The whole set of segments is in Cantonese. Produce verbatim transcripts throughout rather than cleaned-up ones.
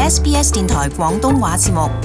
S B S 電台廣東話節目。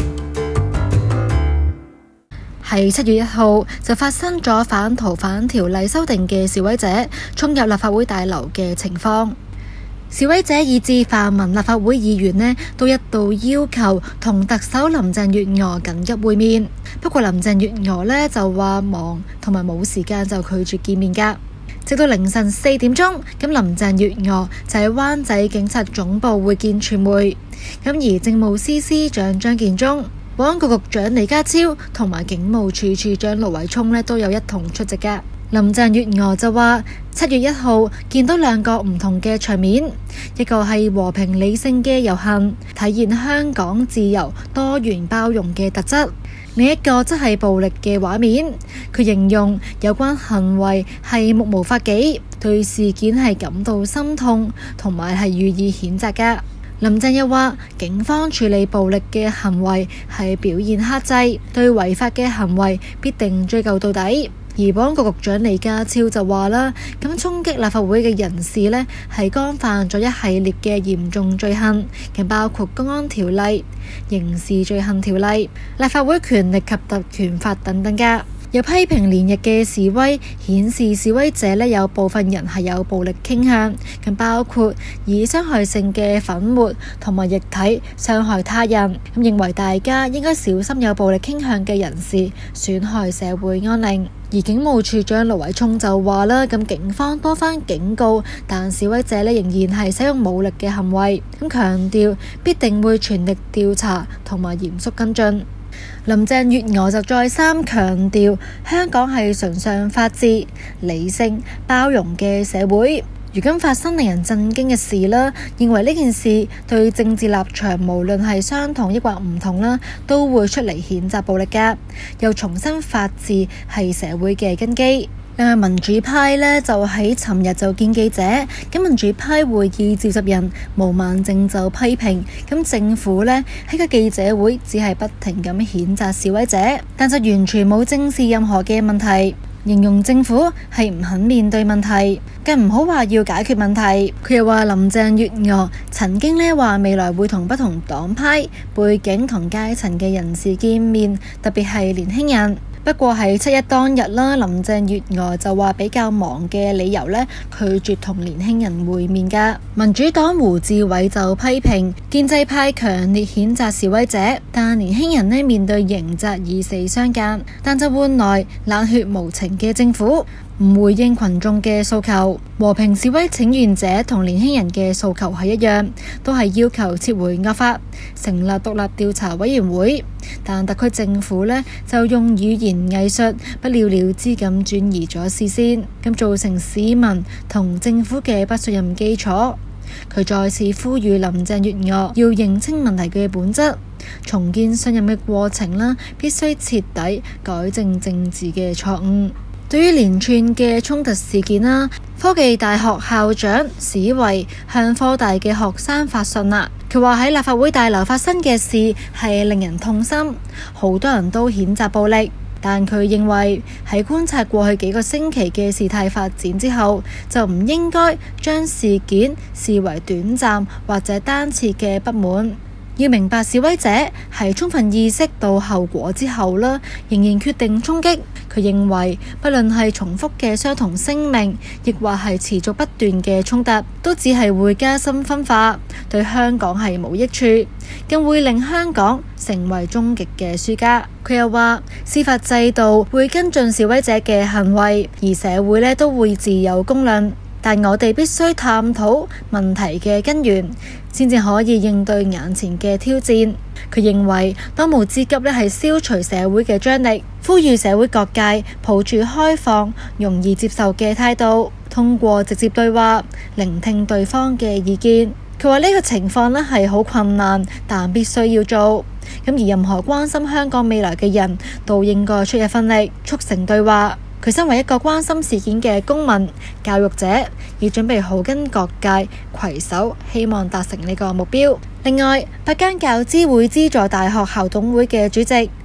喺七月一號就發生咗反逃犯條例修訂嘅示威者衝入立法會大樓嘅情況。示威者以至泛民立法會議員呢都一度要求同特首林鄭月娥緊急會面，不過林鄭月娥呢就話忙同埋冇時間，就拒絕見面㗎。直到凌晨四點鐘，咁林鄭月娥就喺灣仔警察總部會見傳媒，咁而政務司司長張建宗、保安局局長李家超同埋警務處處長盧偉聰呢都有一同出席㗎。林鄭月娥就話：七月一號見到兩個唔同嘅場面，一個係和平理性嘅遊行，體現香港自由、多元、包容嘅特質；另一個則係暴力嘅畫面。佢形容有關行為係目無法紀，對事件係感到心痛，同埋係予以譴責㗎。林鄭又話：警方處理暴力嘅行為係表現克制，對違法嘅行為必定追究到底。而保安局局長李家超就話啦，咁衝擊立法會嘅人士呢係干犯咗一系列嘅嚴重罪行，咁包括公安條例、刑事罪行條例、立法會權力及特權法等等㗎。有批評連日嘅示威顯示示威者呢有部分人係有暴力傾向，咁包括以傷害性嘅粉末同埋液體傷害他人，咁認為大家應該小心有暴力傾向嘅人士損害社會安寧。而警務處長盧偉聰就話啦，咁警方多番警告，但示威者呢仍然係使用武力嘅行為，咁強調必定會全力調查同埋嚴肅跟進。林鄭月娥就再三強調，香港係崇尚法治、理性、包容嘅社會。如今發生令人震驚嘅事啦，認為呢件事對政治立場無論係相同抑或唔同啦，都會出嚟譴責暴力㗎。又重申法治係社會嘅根基。另外民主派呢就喺尋日就見記者，咁民主派會議召集人毛孟靜就批評，咁政府呢喺個記者會只係不停咁譴責示威者，但就完全冇正視任何嘅問題，形容政府係唔肯面對問題，更唔好話要解決問題。佢又話林鄭月娥曾經呢話未來會同不同黨派、背景同階層嘅人士見面，特別係年輕人。不過喺七一當日啦，林鄭月娥就話比較忙嘅理由呢，拒絕同年輕人會面㗎。民主黨胡志偉就批評建制派強烈譴責示威者，但年輕人呢面對刑責以死相間，但就換來冷血無情嘅政府唔回應群眾嘅訴求。和平示威請願者同年輕人嘅訴求係一樣，都係要求撤回惡法，成立獨立調查委員會。但特區政府呢就用語言藝術不了了之咁轉移咗視線，咁造成市民同政府嘅不信任基礎。佢再次呼籲林鄭月娥要認清問題嘅本質，重建信任嘅過程啦，必須徹底改正政治嘅錯誤。對於連串嘅衝突事件啦，科技大學校長史維向科大嘅學生發信啦，佢話喺立法會大樓發生嘅事係令人痛心，好多人都譴責暴力，但佢認為喺觀察過去幾個星期嘅事態發展之後，就唔應該將事件視為短暫或者單次嘅不滿。要明白示威者係充分意識到後果之後啦，仍然決定衝擊。佢認為不論係重複嘅相同聲明，亦或係持續不斷嘅衝突，都只係會加深分化，對香港係冇益處，更會令香港成為終極嘅輸家。佢又話司法制度會跟進示威者嘅行為，而社會呢都會自有公論，但我哋必須探討問題嘅根源，先至可以應對眼前嘅挑戰。佢認為當務之急呢係消除社會嘅張力，呼籲社會各界抱住開放、容易接受嘅態度，通過直接對話，聆聽對方嘅意見。佢話呢個情況呢係好困難，但必須要做。咁而任何關心香港未來嘅人都應該出一分力，促成對話。佢身為一個關心事件嘅公民、教育者，要準備好跟各界攜手，希望達成呢個目標。另外，八間教資會資助大學校董會嘅主席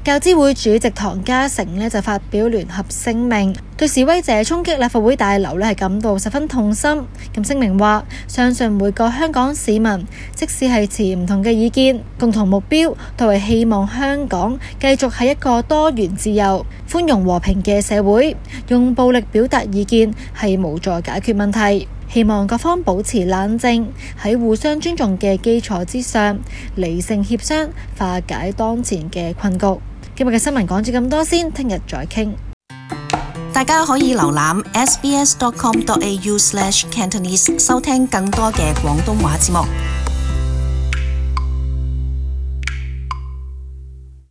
教資會主席唐家成呢就發表聯合聲明，對示威者衝擊立法會大樓呢係感到十分痛心。咁聲明話，相信每個香港市民，即使係持唔同嘅意見，共同目標都係希望香港繼續係一個多元、自由、寬容、和平嘅社會。用暴力表達意見係無助解決問題。希望各方保持冷靜，喺互相尊重嘅基礎之上，理性協商，化解當前嘅困局。今日嘅新聞講住咁多先，聽日再傾。 大家可以瀏覽 s b s dot com dot a u slash cantonese 收聽更多嘅廣東話節目。